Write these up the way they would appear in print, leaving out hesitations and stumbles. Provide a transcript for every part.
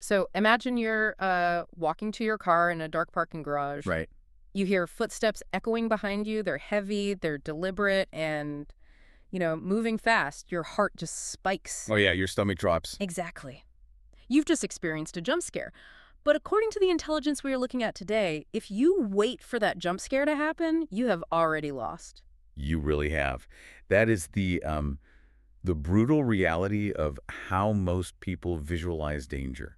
So imagine you're walking to your car in a dark parking garage. Right. You hear footsteps echoing behind you. They're heavy, they're deliberate, and, moving fast. Your heart just spikes. Oh, yeah, your stomach drops. Exactly. You've just experienced a jump scare. But according to the intelligence we are looking at today, if you wait for that jump scare to happen, you have already lost. You really have. That is the brutal reality of how most people visualize danger.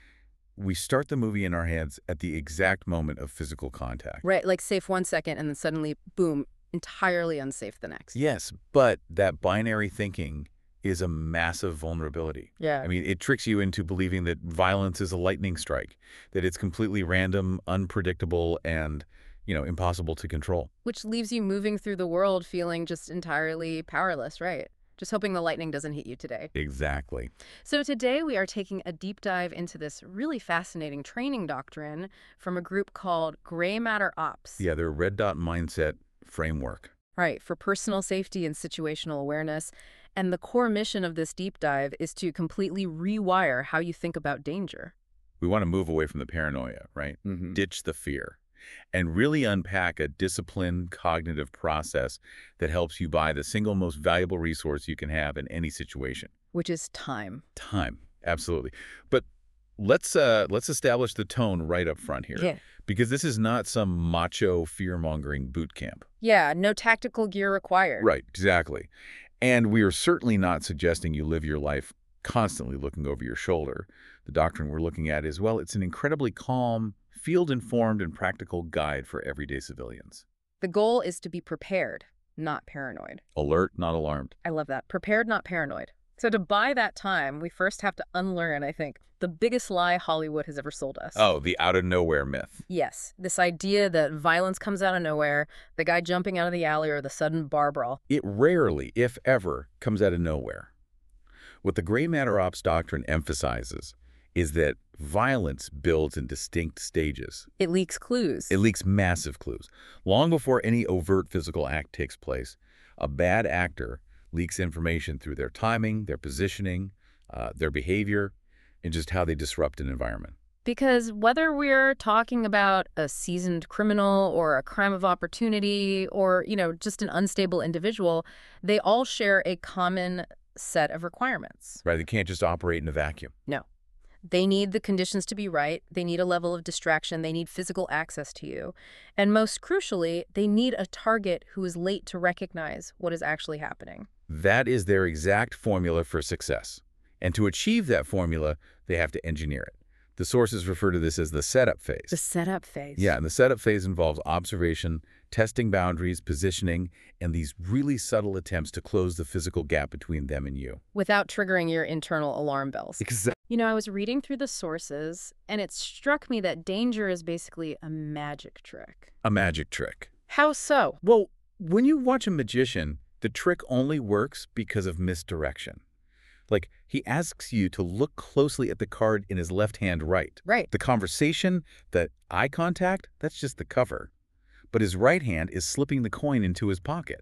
We start the movie in our heads at the exact moment of physical contact. Right, like safe 1 second and then suddenly, boom, entirely unsafe the next. Yes, but that binary thinking is a massive vulnerability. Yeah. I mean, it tricks you into believing that violence is a lightning strike, that it's completely random, unpredictable, and, impossible to control. Which leaves you moving through the world feeling just entirely powerless, right? Just hoping the lightning doesn't hit you today. Exactly. So today we are taking a deep dive into this really fascinating training doctrine from a group called Gray Matter Ops. Yeah, their red dot mindset framework. Right, for personal safety and situational awareness. And the core mission of this deep dive is to completely rewire how you think about danger. We want to move away from the paranoia, right? Ditch the fear and really unpack a disciplined cognitive process that helps you buy the single most valuable resource you can have in any situation. Which is time. Time. Absolutely. But let's establish the tone right up front here. Yeah. Because this is not some macho fear-mongering boot camp. Yeah, no tactical gear required. Right, exactly. And we are certainly not suggesting you live your life constantly looking over your shoulder. The doctrine we're looking at is, well, it's an incredibly calm, field-informed, and practical guide for everyday civilians. The goal is to be prepared, not paranoid. Alert, not alarmed. I love that. Prepared, not paranoid. So to buy that time, we first have to unlearn, I think, the biggest lie Hollywood has ever sold us. Oh, the out-of-nowhere myth. Yes, this idea that violence comes out of nowhere, the guy jumping out of the alley or the sudden bar brawl. It rarely, if ever, comes out of nowhere. What the Gray Matter Ops doctrine emphasizes is that violence builds in distinct stages. It leaks clues. It leaks massive clues. Long before any overt physical act takes place, a bad actor leaks information through their timing, their positioning, their behavior, and just how they disrupt an environment. Because whether we're talking about a seasoned criminal or a crime of opportunity or, just an unstable individual, they all share a common set of requirements. Right? They can't just operate in a vacuum. No. They need the conditions to be right. They need a level of distraction. They need physical access to you. And most crucially, they need a target who is late to recognize what is actually happening. That is their exact formula for success. And to achieve that formula, they have to engineer it. The sources refer to this as the setup phase. The setup phase. Yeah, and the setup phase involves observation, testing boundaries, positioning, and these really subtle attempts to close the physical gap between them and you. Without triggering your internal alarm bells. Exactly. I was reading through the sources, and it struck me that danger is basically a magic trick. A magic trick. How so? Well, when you watch a magician, the trick only works because of misdirection. Like, he asks you to look closely at the card in his left hand right. Right. The conversation, the eye contact, that's just the cover. But his right hand is slipping the coin into his pocket.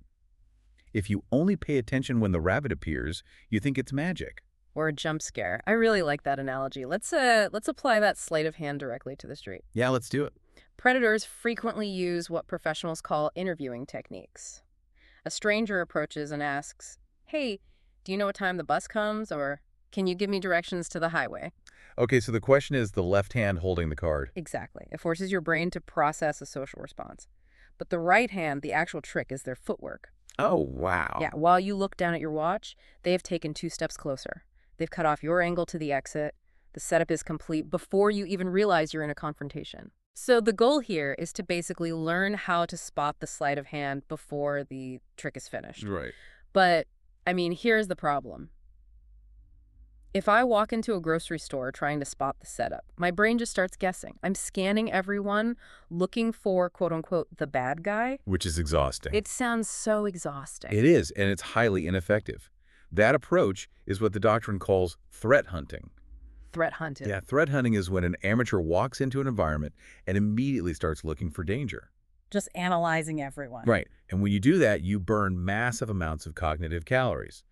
If you only pay attention when the rabbit appears, you think it's magic. Or a jump scare. I really like that analogy. Let's apply that sleight of hand directly to the street. Yeah, let's do it. Predators frequently use what professionals call interviewing techniques. A stranger approaches and asks, "Hey, do you know what time the bus comes?" Or, "Can you give me directions to the highway?" Okay, so the question is the left hand holding the card. Exactly. It forces your brain to process a social response. But the right hand, the actual trick, is their footwork. Oh, wow. Yeah, while you look down at your watch, they have taken 2 steps closer. They've cut off your angle to the exit. The setup is complete before you even realize you're in a confrontation. So the goal here is to basically learn how to spot the sleight of hand before the trick is finished. Right. But, here's the problem. If I walk into a grocery store trying to spot the setup, my brain just starts guessing. I'm scanning everyone, looking for, quote-unquote, the bad guy. Which is exhausting. It sounds so exhausting. It is, and it's highly ineffective. That approach is what the doctrine calls threat hunting. Threat hunting. Yeah, threat hunting is when an amateur walks into an environment and immediately starts looking for danger. Just analyzing everyone. Right. And when you do that, you burn massive amounts of cognitive calories.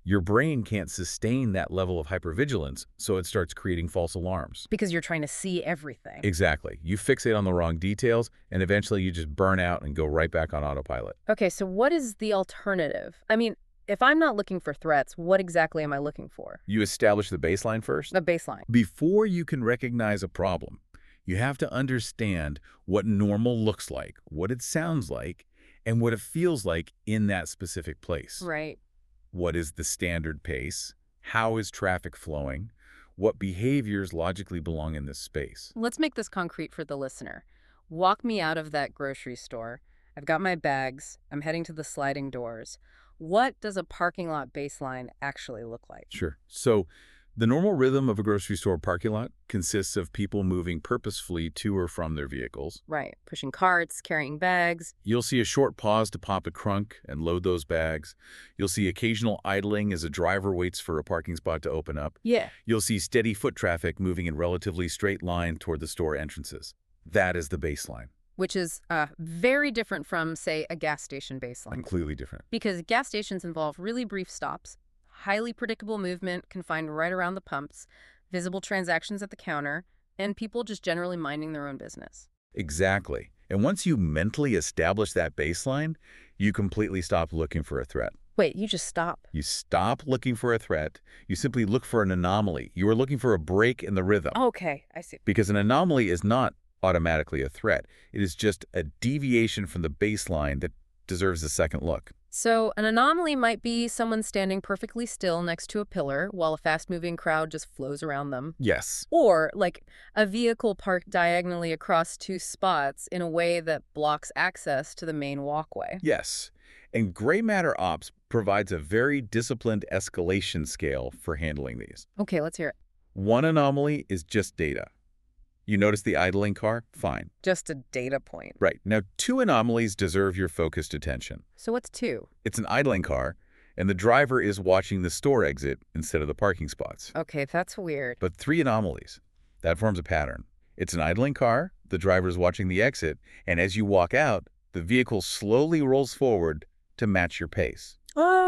Your brain can't sustain that level of hypervigilance, so it starts creating false alarms. Because you're trying to see everything. Exactly. You fixate on the wrong details, and eventually you just burn out and go right back on autopilot. Okay, so what is the alternative? I mean, if I'm not looking for threats, what exactly am I looking for? You establish the baseline first. A baseline. Before you can recognize a problem, you have to understand what normal looks like, what it sounds like, and what it feels like in that specific place. Right. What is the standard pace? How is traffic flowing? What behaviors logically belong in this space? Let's make this concrete for the listener. Walk me out of that grocery store. I've got my bags. I'm heading to the sliding doors. What does a parking lot baseline actually look like? Sure. So the normal rhythm of a grocery store parking lot consists of people moving purposefully to or from their vehicles. Right. Pushing carts, carrying bags. You'll see a short pause to pop a trunk and load those bags. You'll see occasional idling as a driver waits for a parking spot to open up. Yeah. You'll see steady foot traffic moving in relatively straight line toward the store entrances. That is the baseline. Which is very different from, say, a gas station baseline. Completely different. Because gas stations involve really brief stops, highly predictable movement confined right around the pumps, visible transactions at the counter, and people just generally minding their own business. Exactly. And once you mentally establish that baseline, you completely stop looking for a threat. Wait, you just stop. You stop looking for a threat. You simply look for an anomaly. You are looking for a break in the rhythm. Okay, I see. Because an anomaly is not automatically a threat. It is just a deviation from the baseline that deserves a second look. So an anomaly might be someone standing perfectly still next to a pillar while a fast-moving crowd just flows around them. Yes. Or like a vehicle parked diagonally across two spots in a way that blocks access to the main walkway. Yes. And gray matter ops provides a very disciplined escalation scale for handling these. Okay, let's hear it. One anomaly is just data. You notice the idling car? Fine. Just a data point. Right. Now, two anomalies deserve your focused attention. So what's two? It's an idling car, and the driver is watching the store exit instead of the parking spots. Okay, that's weird. But three anomalies. That forms a pattern. It's an idling car, the driver is watching the exit, and as you walk out, the vehicle slowly rolls forward to match your pace.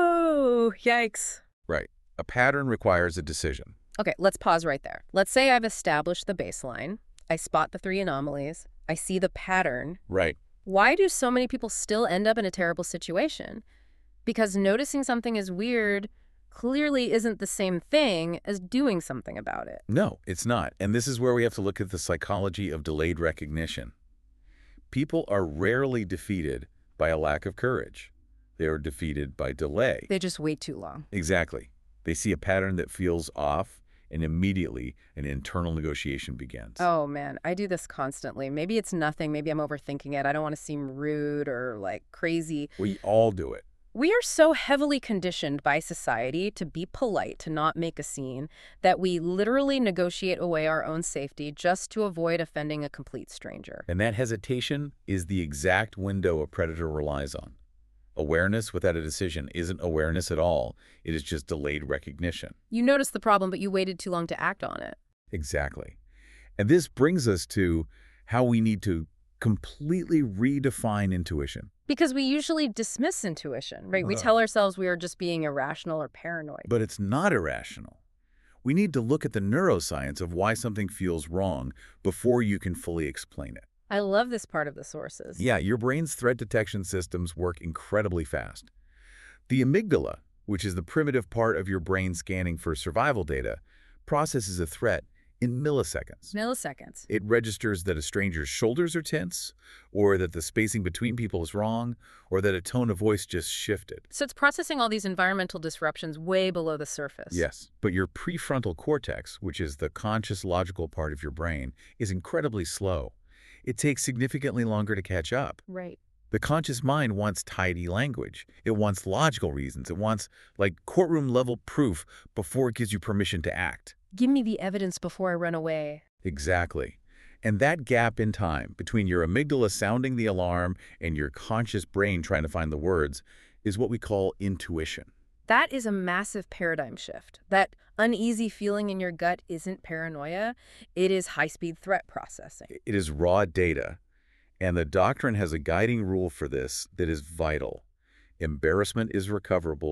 Oh, yikes. Right. A pattern requires a decision. Okay, let's pause right there. Let's say I've established the baseline. I spot the three anomalies. I see the pattern. Right. Why do so many people still end up in a terrible situation? Because noticing something is weird clearly isn't the same thing as doing something about it. No, it's not. And this is where we have to look at the psychology of delayed recognition. People are rarely defeated by a lack of courage. They are defeated by delay. They just wait too long. Exactly. They see a pattern that feels off, and immediately an internal negotiation begins. Oh, man, I do this constantly. Maybe it's nothing. Maybe I'm overthinking it. I don't want to seem rude or, like, crazy. We all do it. We are so heavily conditioned by society to be polite, to not make a scene, that we literally negotiate away our own safety just to avoid offending a complete stranger. And that hesitation is the exact window a predator relies on. Awareness without a decision isn't awareness at all. It is just delayed recognition. You noticed the problem, but you waited too long to act on it. Exactly. And this brings us to how we need to completely redefine intuition. Because we usually dismiss intuition, right? We tell ourselves we are just being irrational or paranoid. But it's not irrational. We need to look at the neuroscience of why something feels wrong before you can fully explain it. I love this part of the sources. Yeah, your brain's threat detection systems work incredibly fast. The amygdala, which is the primitive part of your brain scanning for survival data, processes a threat in milliseconds. Milliseconds. It registers that a stranger's shoulders are tense, or that the spacing between people is wrong, or that a tone of voice just shifted. So it's processing all these environmental disruptions way below the surface. Yes, but your prefrontal cortex, which is the conscious logical part of your brain, is incredibly slow. It takes significantly longer to catch up. Right. The conscious mind wants tidy language. It wants logical reasons. It wants, like, courtroom-level proof before it gives you permission to act. Give me the evidence before I run away. Exactly. And that gap in time between your amygdala sounding the alarm and your conscious brain trying to find the words is what we call intuition. That is a massive paradigm shift. That uneasy feeling in your gut isn't paranoia. It is high-speed threat processing. It is raw data, and the doctrine has a guiding rule for this that is vital. Embarrassment is recoverable.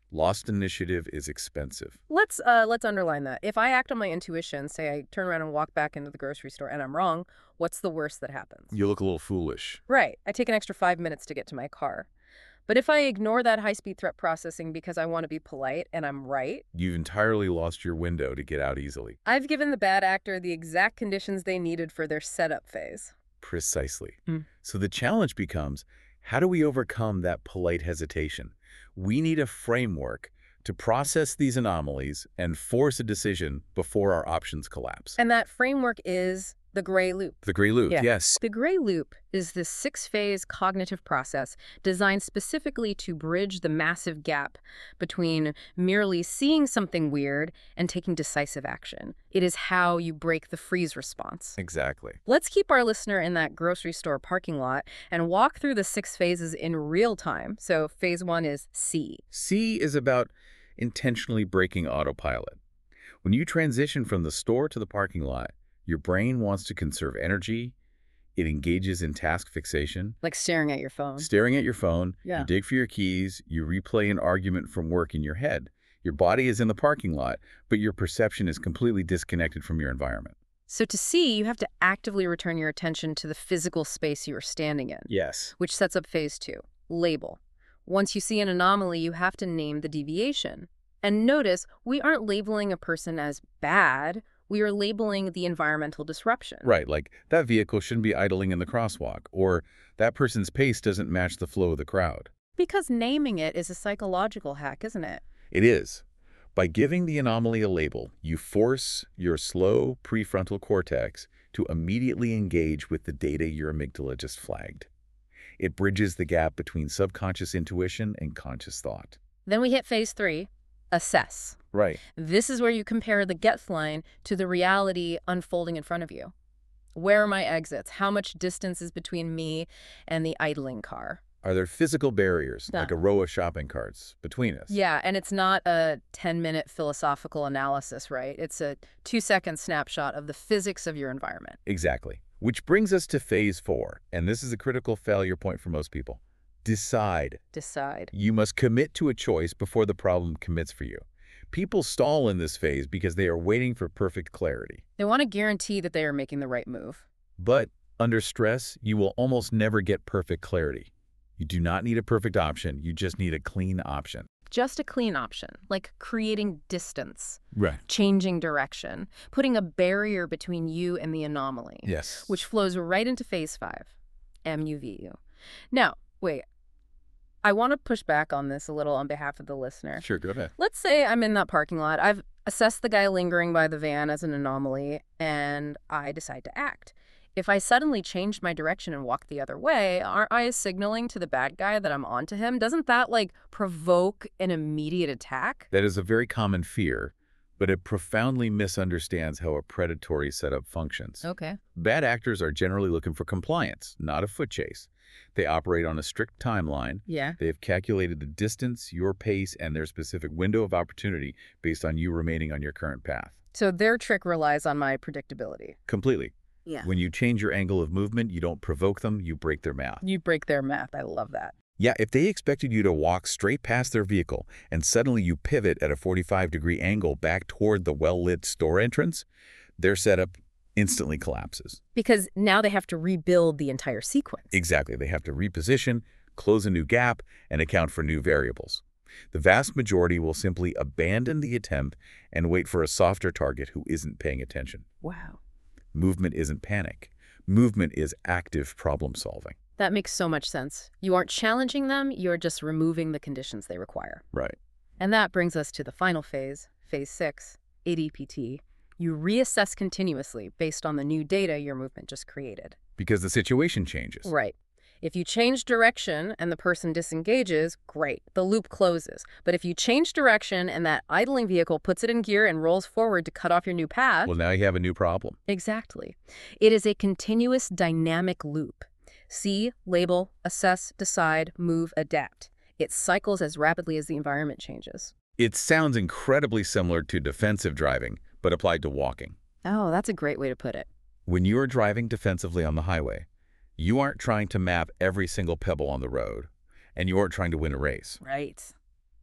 Lost initiative is expensive. Let's underline that. If I act on my intuition, say I turn around and walk back into the grocery store and I'm wrong, what's the worst that happens? You look a little foolish. Right. I take an extra 5 minutes to get to my car. But if I ignore that high-speed threat processing because I want to be polite and I'm right, You've entirely lost your window to get out easily. I've given the bad actor the exact conditions they needed for their setup phase. Precisely. Mm. So the challenge becomes, how do we overcome that polite hesitation? We need a framework to process these anomalies and force a decision before our options collapse. And that framework is the gray loop. The gray loop, Yeah. yes. The gray loop is this 6-phase cognitive process designed specifically to bridge the massive gap between merely seeing something weird and taking decisive action. It is how you break the freeze response. Exactly. Let's keep our listener in that grocery store parking lot and walk through the 6 phases in real time. So phase 1 is C. C is about intentionally breaking autopilot. When you transition from the store to the parking lot, your brain wants to conserve energy. It engages in task fixation. Like staring at your phone. Staring at your phone, Yeah. you dig for your keys, you replay an argument from work in your head. Your body is in the parking lot, but your perception is completely disconnected from your environment. So to C, you have to actively return your attention to the physical space you are standing in, Yes. which sets up phase 2, label. Once you see an anomaly, you have to name the deviation. And notice, we aren't labeling a person as bad. We are labeling the environmental disruption. Right, like that vehicle shouldn't be idling in the crosswalk, or that person's pace doesn't match the flow of the crowd. Because naming it is a psychological hack, isn't it? It is. By giving the anomaly a label, you force your slow prefrontal cortex to immediately engage with the data your amygdala just flagged. It bridges the gap between subconscious intuition and conscious thought. Then we hit phase 3, assess. Right. This is where you compare the get line to the reality unfolding in front of you. Where are my exits? How much distance is between me and the idling car? Are there physical barriers, No. like a row of shopping carts, between us? Yeah, and it's not a 10-minute philosophical analysis, right? It's a 2-second snapshot of the physics of your environment. Exactly. Which brings us to phase 4, and this is a critical failure point for most people. Decide. Decide. You must commit to a choice before the problem commits for you. People stall in this phase because they are waiting for perfect clarity. They want to guarantee that they are making the right move. But under stress, you will almost never get perfect clarity. You do not need a perfect option, you just need a clean option. Just a clean option, like creating distance, Right. changing direction, putting a barrier between you and the anomaly. Yes. Which flows right into phase 5, MUVU. Now, wait, I want to push back on this a little on behalf of the listener. Sure, go ahead. Let's say I'm in that parking lot. I've assessed the guy lingering by the van as an anomaly, and I decide to act. If I suddenly change my direction and walk the other way, aren't I signaling to the bad guy that I'm onto him? Doesn't that, provoke an immediate attack? That is a very common fear, but it profoundly misunderstands how a predatory setup functions. Okay. Bad actors are generally looking for compliance, not a foot chase. They operate on a strict timeline. Yeah. They have calculated the distance, your pace, and their specific window of opportunity based on you remaining on your current path. So their trick relies on my predictability. Completely. Yeah. When you change your angle of movement, you don't provoke them, you break their math. You break their math. I love that. Yeah, if they expected you to walk straight past their vehicle and suddenly you pivot at a 45-degree angle back toward the well-lit store entrance, their setup instantly collapses. Because now they have to rebuild the entire sequence. Exactly. They have to reposition, close a new gap, and account for new variables. The vast majority will simply abandon the attempt and wait for a softer target who isn't paying attention. Wow. Movement isn't panic. Movement is active problem solving. That makes so much sense. You aren't challenging them, you're just removing the conditions they require. Right. And that brings us to the final phase, phase 6, ADPT. You reassess continuously based on the new data your movement just created. Because the situation changes. Right. If you change direction and the person disengages, great, the loop closes. But if you change direction and that idling vehicle puts it in gear and rolls forward to cut off your new path... Well, now you have a new problem. Exactly. It is a continuous dynamic loop. See, label, assess, decide, move, adapt. It cycles as rapidly as the environment changes. It sounds incredibly similar to defensive driving, but applied to walking. Oh, that's a great way to put it. When you are driving defensively on the highway, you aren't trying to map every single pebble on the road, and you aren't trying to win a race. Right.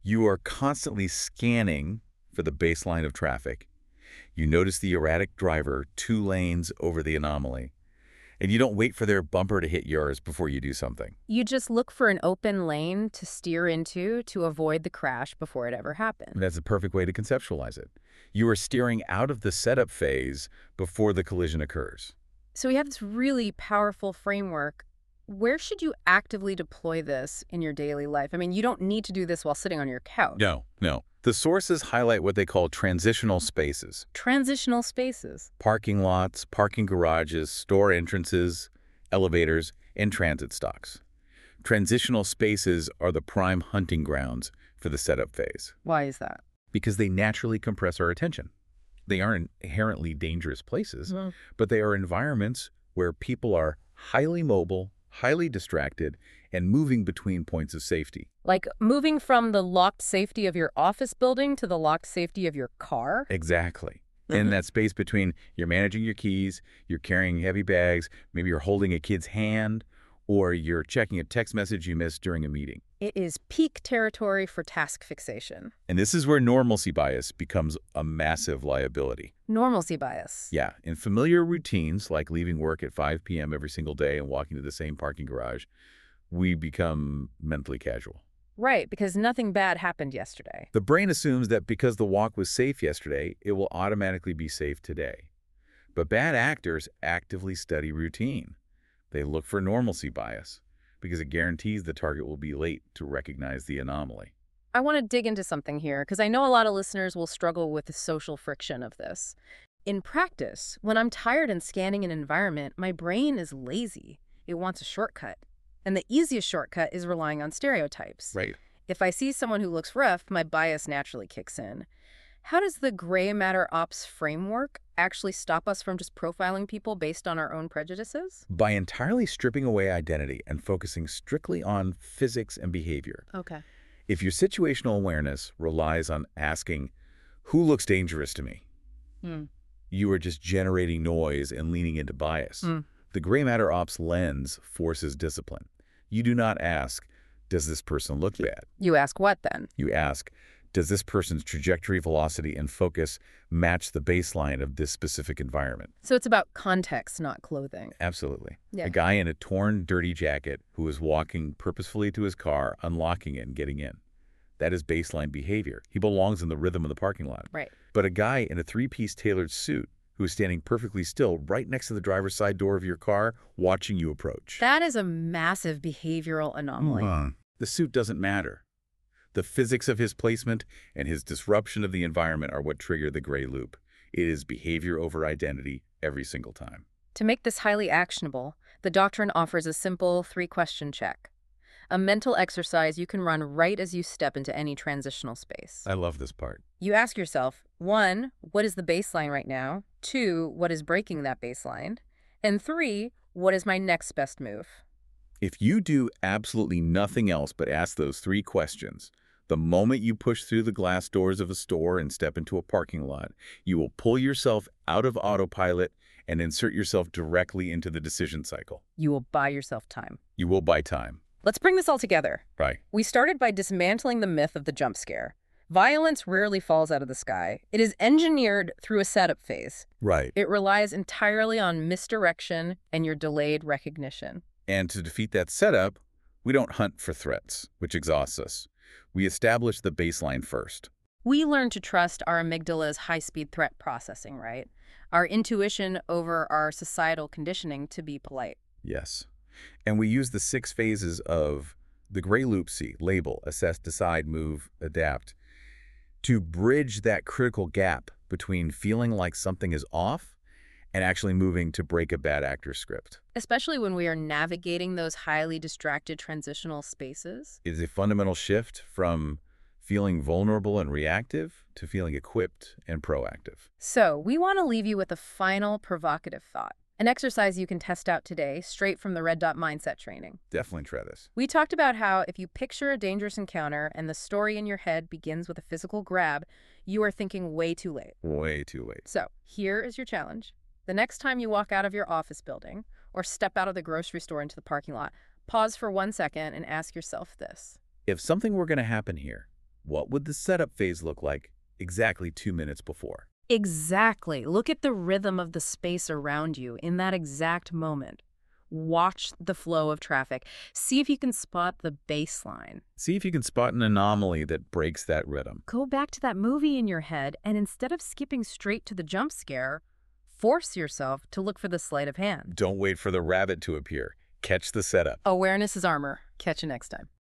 You are constantly scanning for the baseline of traffic. You notice the erratic driver 2 lanes over the anomaly. And you don't wait for their bumper to hit yours before you do something. You just look for an open lane to steer into to avoid the crash before it ever happened. That's a perfect way to conceptualize it. You are steering out of the setup phase before the collision occurs. So we have this really powerful framework. Where should you actively deploy this in your daily life? I mean, you don't need to do this while sitting on your couch. No. The sources highlight what they call transitional spaces. Transitional spaces. Parking lots, parking garages, store entrances, elevators, and transit stocks. Transitional spaces are the prime hunting grounds for the setup phase Why is that? because they naturally compress our attention. They aren't inherently dangerous places, Mhm. but they are environments where people are highly mobile, highly distracted, and moving between points of safety. Like moving from the locked safety of your office building to the locked safety of your car? Exactly. In that space between you're managing your keys, you're carrying heavy bags, maybe you're holding a kid's hand, or you're checking a text message you missed during a meeting. It is peak territory for task fixation. And this is where normalcy bias becomes a massive liability. Normalcy bias. Yeah, in familiar routines, like leaving work at 5 p.m. every single day and walking to the same parking garage, we become mentally casual. Right, because nothing bad happened yesterday. The brain assumes that because the walk was safe yesterday, it will automatically be safe today. But bad actors actively study routine. They look for normalcy bias because it guarantees the target will be late to recognize the anomaly. I want to dig into something here because I know a lot of listeners will struggle with the social friction of this. In practice, when I'm tired and scanning an environment, my brain is lazy. It wants a shortcut. And the easiest shortcut is relying on stereotypes. Right. If I see someone who looks rough, my bias naturally kicks in. How does the gray matter ops framework actually stop us from just profiling people based on our own prejudices? By entirely stripping away identity and focusing strictly on physics and behavior. Okay. If your situational awareness relies on asking, who looks dangerous to me? You are just generating noise and leaning into bias. The gray matter ops lens forces discipline. You do not ask, does this person look bad? You ask what then? You ask, does this person's trajectory, velocity, and focus match the baseline of this specific environment? So it's about context, not clothing. Absolutely. Yeah. A guy in a torn, dirty jacket who is walking purposefully to his car, unlocking it and getting in. That is baseline behavior. He belongs in the rhythm of the parking lot. Right. But a guy in a 3-piece tailored suit who is standing perfectly still right next to the driver's side door of your car, watching you approach. That is a massive behavioral anomaly. The suit doesn't matter. The physics of his placement and his disruption of the environment are what trigger the gray loop. It is behavior over identity every single time. To make this highly actionable, the doctrine offers a simple 3-question check. A mental exercise you can run right as you step into any transitional space. I love this part. You ask yourself, 1, what is the baseline right now? 2, what is breaking that baseline? And 3, what is my next best move? If you do absolutely nothing else but ask those 3 questions, the moment you push through the glass doors of a store and step into a parking lot, you will pull yourself out of autopilot and insert yourself directly into the decision cycle. You will buy yourself time. You will buy time. Let's bring this all together. Right. We started by dismantling the myth of the jump scare. Violence rarely falls out of the sky. It is engineered through a setup phase. Right. It relies entirely on misdirection and your delayed recognition. And to defeat that setup, we don't hunt for threats, which exhausts us. We establish the baseline first. We learn to trust our amygdala's high-speed threat processing, right? Our intuition over our societal conditioning to be polite. Yes. And we use the 6 phases of the gray loop C, label, assess, decide, move, adapt, to bridge that critical gap between feeling like something is off and actually moving to break a bad actor script. Especially when we are navigating those highly distracted transitional spaces. It is a fundamental shift from feeling vulnerable and reactive to feeling equipped and proactive. So, we want to leave you with a final provocative thought. An exercise you can test out today, straight from the Red Dot Mindset training. Definitely try this. We talked about how if you picture a dangerous encounter and the story in your head begins with a physical grab, you are thinking way too late. Way too late. So, here is your challenge. The next time you walk out of your office building or step out of the grocery store into the parking lot, pause for 1 second and ask yourself this. If something were going to happen here, What would the setup phase look like exactly 2 minutes before? Exactly. Look at the rhythm of the space around you in that exact moment. Watch the flow of traffic. See if you can spot the baseline. See if you can spot an anomaly that breaks that rhythm. Go back to that movie in your head, and instead of skipping straight to the jump scare, force yourself to look for the sleight of hand. Don't wait for the rabbit to appear. Catch the setup. Awareness is armor. Catch you next time.